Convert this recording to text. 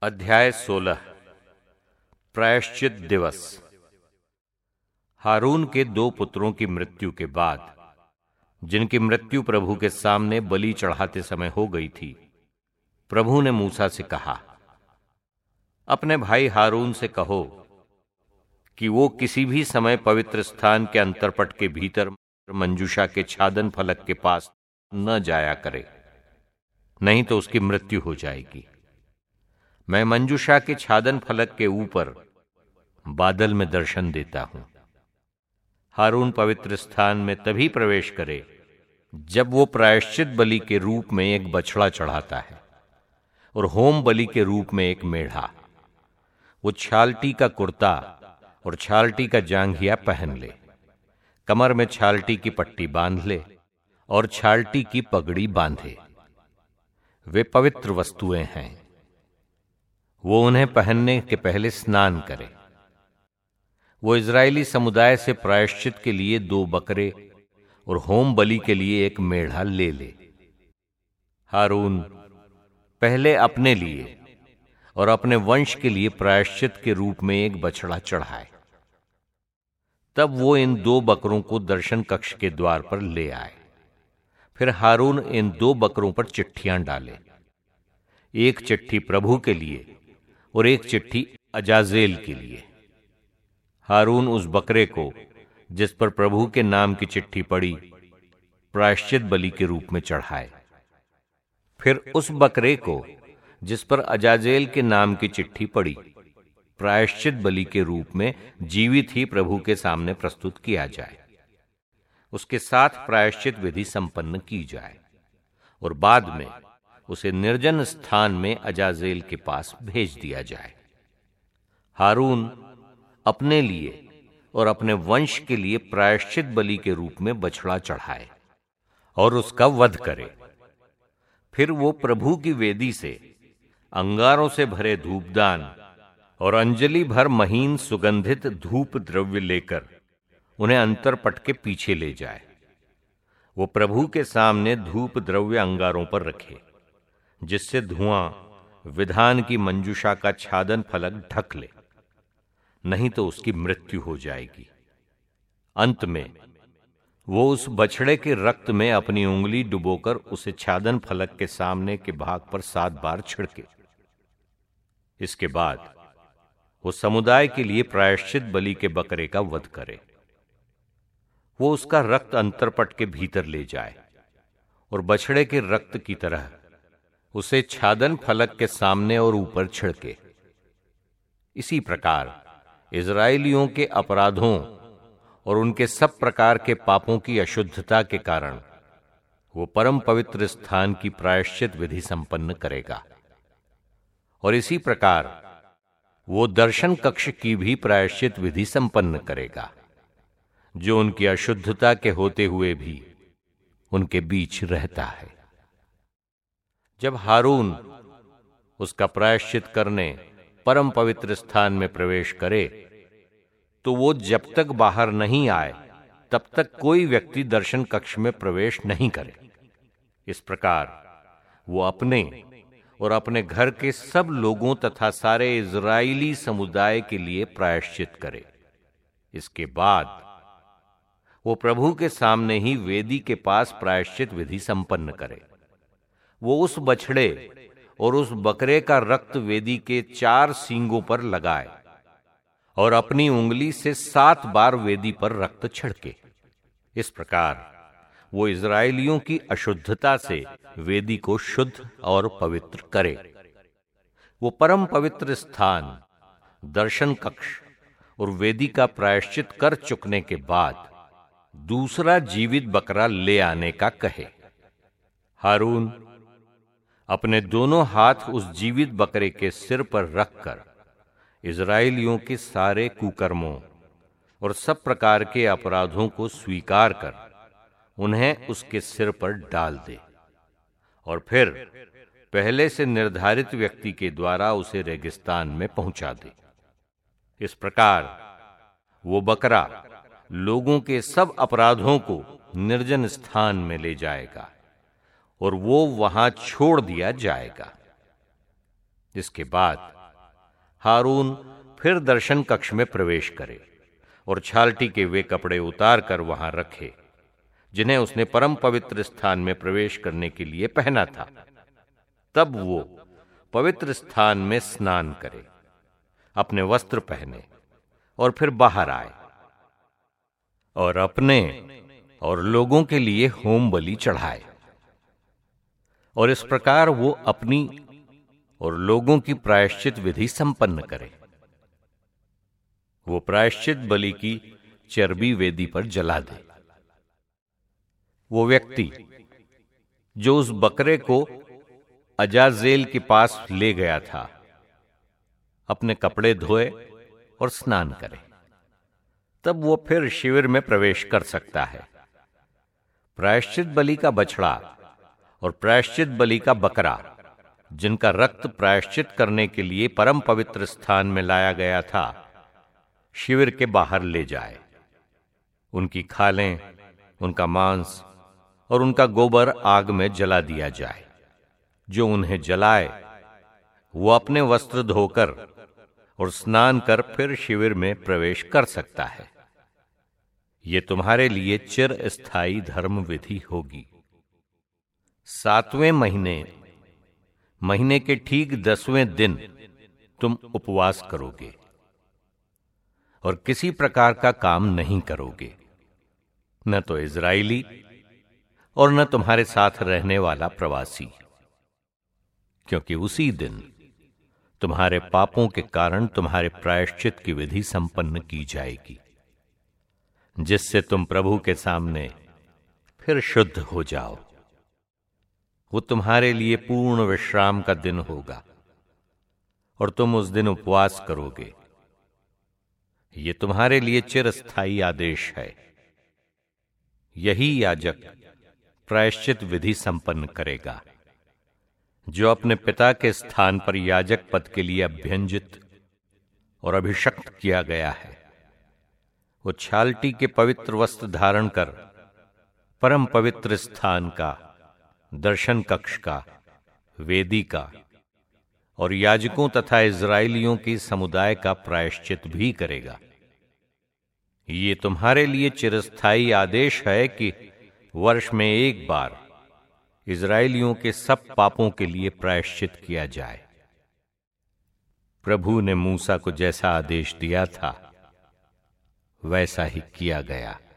अध्याय 16 प्रायश्चित दिवस। हारून के दो पुत्रों की मृत्यु के बाद, जिनकी मृत्यु प्रभु के सामने बलि चढ़ाते समय हो गई थी, प्रभु ने मूसा से कहा, अपने भाई हारून से कहो कि वो किसी भी समय पवित्र स्थान के अंतरपट के भीतर मंजूषा के छादन फलक के पास न जाया करे, नहीं तो उसकी मृत्यु हो जाएगी। मैं मंजूषा के छादन फलक के ऊपर बादल में दर्शन देता हूं। हारून पवित्र स्थान में तभी प्रवेश करे जब वो प्रायश्चित बलि के रूप में एक बछड़ा चढ़ाता है और होम बलि के रूप में एक मेढ़ा। वो छालटी का कुर्ता और छालटी का जांघिया पहन ले, कमर में छालटी की पट्टी बांध ले और छालटी की पगड़ी बांधे। वे पवित्र वस्तुएं हैं। वो उन्हें पहनने के पहले स्नान करे। वो इजरायली समुदाय से प्रायश्चित के लिए 2 बकरे और होम बलि के लिए एक मेढ़ा ले ले। हारून पहले अपने लिए और अपने वंश के लिए प्रायश्चित के रूप में एक बछड़ा चढ़ाए। तब वो इन 2 बकरों को दर्शन कक्ष के द्वार पर ले आए। फिर हारून इन 2 बकरों पर चिट्ठियां डाले, एक चिट्ठी प्रभु के लिए और एक चिट्ठी अजाजेल के लिए। हारून उस बकरे को, जिस पर प्रभु के नाम की चिट्ठी पड़ी, प्रायश्चित बलि के रूप में चढ़ाए। फिर उस बकरे को, जिस पर अजाजेल के नाम की चिट्ठी पड़ी, प्रायश्चित बलि के रूप में जीवित ही प्रभु के सामने प्रस्तुत किया जाए। उसके साथ प्रायश्चित विधि संपन्न की जाए और बाद में उसे निर्जन स्थान में अजाजेल के पास भेज दिया जाए। हारून अपने लिए और अपने वंश के लिए प्रायश्चित बलि के रूप में बछड़ा चढ़ाए और उसका वध करे। फिर वो प्रभु की वेदी से अंगारों से भरे धूपदान और अंजलि भर महीन सुगंधित धूप द्रव्य लेकर उन्हें अंतरपट के पीछे ले जाए। वो प्रभु के सामने धूप द्रव्य अंगारों पर रखे, जिससे धुआं विधान की मंजूषा का छादन फलक ढक ले, नहीं तो उसकी मृत्यु हो जाएगी। अंत में वो उस बछड़े के रक्त में अपनी उंगली डुबोकर उसे छादन फलक के सामने के भाग पर 7 बार छिड़के। इसके बाद वो समुदाय के लिए प्रायश्चित बलि के बकरे का वध करे। वो उसका रक्त अंतरपट के भीतर ले जाए और बछड़े के रक्त की तरह उसे छादन फलक के सामने और ऊपर छिड़के। इसी प्रकार इजरायलियों के अपराधों और उनके सब प्रकार के पापों की अशुद्धता के कारण वो परम पवित्र स्थान की प्रायश्चित विधि संपन्न करेगा। और इसी प्रकार वो दर्शन कक्ष की भी प्रायश्चित विधि संपन्न करेगा, जो उनकी अशुद्धता के होते हुए भी उनके बीच रहता है। जब हारून उसका प्रायश्चित करने परम पवित्र स्थान में प्रवेश करे, तो वो जब तक बाहर नहीं आए तब तक कोई व्यक्ति दर्शन कक्ष में प्रवेश नहीं करे। इस प्रकार वो अपने और अपने घर के सब लोगों तथा सारे इजरायली समुदाय के लिए प्रायश्चित करे। इसके बाद वो प्रभु के सामने ही वेदी के पास प्रायश्चित विधि संपन्न करे। वो उस बछड़े और उस बकरे का रक्त वेदी के 4 सींगों पर लगाए और अपनी उंगली से 7 बार वेदी पर रक्त छिड़के। इस प्रकार वो इजरायलियों की अशुद्धता से वेदी को शुद्ध और पवित्र करे। वो परम पवित्र स्थान, दर्शन कक्ष और वेदी का प्रायश्चित कर चुकने के बाद दूसरा जीवित बकरा ले आने का कहे। हारून अपने दोनों हाथ उस जीवित बकरे के सिर पर रखकर इजरायलियों के सारे कुकर्मों और सब प्रकार के अपराधों को स्वीकार कर उन्हें उसके सिर पर डाल दे और फिर पहले से निर्धारित व्यक्ति के द्वारा उसे रेगिस्तान में पहुंचा दे। इस प्रकार वो बकरा लोगों के सब अपराधों को निर्जन स्थान में ले जाएगा और वो वहां छोड़ दिया जाएगा। इसके बाद हारून फिर दर्शन कक्ष में प्रवेश करे और छालटी के वे कपड़े उतार कर वहां रखे जिन्हें उसने परम पवित्र स्थान में प्रवेश करने के लिए पहना था। तब वो पवित्र स्थान में स्नान करे, अपने वस्त्र पहने और फिर बाहर आए और अपने और लोगों के लिए होम बलि चढ़ाए। और इस प्रकार वो अपनी और लोगों की प्रायश्चित विधि संपन्न करे। वो प्रायश्चित बलि की चर्बी वेदी पर जला दे। वो व्यक्ति जो उस बकरे को अजाजेल के पास ले गया था, अपने कपड़े धोए और स्नान करे, तब वो फिर शिविर में प्रवेश कर सकता है। प्रायश्चित बलि का बछड़ा और प्रायश्चित बलि का बकरा, जिनका रक्त प्रायश्चित करने के लिए परम पवित्र स्थान में लाया गया था, शिविर के बाहर ले जाए। उनकी खालें, उनका मांस और उनका गोबर आग में जला दिया जाए। जो उन्हें जलाए वो अपने वस्त्र धोकर और स्नान कर फिर शिविर में प्रवेश कर सकता है। ये तुम्हारे लिए चिर स्थायी धर्म विधि होगी। 7वें महीने के ठीक 10वें दिन तुम उपवास करोगे और किसी प्रकार का काम नहीं करोगे, न तो इजराइली और न तुम्हारे साथ रहने वाला प्रवासी, क्योंकि उसी दिन तुम्हारे पापों के कारण तुम्हारे प्रायश्चित की विधि संपन्न की जाएगी, जिससे तुम प्रभु के सामने फिर शुद्ध हो जाओ। वो तुम्हारे लिए पूर्ण विश्राम का दिन होगा और तुम उस दिन उपवास करोगे। ये तुम्हारे लिए चिरस्थायी आदेश है। यही याजक प्रायश्चित विधि संपन्न करेगा, जो अपने पिता के स्थान पर याजक पद के लिए अभ्यंजित और अभिषक्त किया गया है। वो छालटी के पवित्र वस्त्र धारण कर परम पवित्र स्थान का, दर्शन कक्ष का, वेदी का और याजकों तथा इजराइलियों की समुदाय का प्रायश्चित भी करेगा। ये तुम्हारे लिए चिरस्थायी आदेश है कि वर्ष में एक बार इजराइलियों के सब पापों के लिए प्रायश्चित किया जाए। प्रभु ने मूसा को जैसा आदेश दिया था वैसा ही किया गया।